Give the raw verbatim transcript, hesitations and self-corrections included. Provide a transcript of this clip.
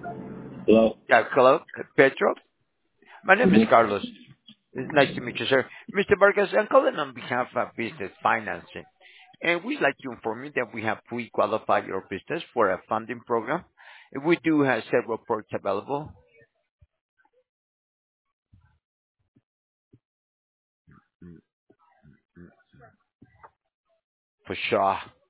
Hello. Yeah, hello, Pedro. My name is Mhm. Carlos. It's nice to meet you, sir. mister Vargas, I'm calling on behalf of Business Financing, and we'd like to inform you that we have pre-qualified your business for a funding program. We do have several perks available. Mm, mm, For sure.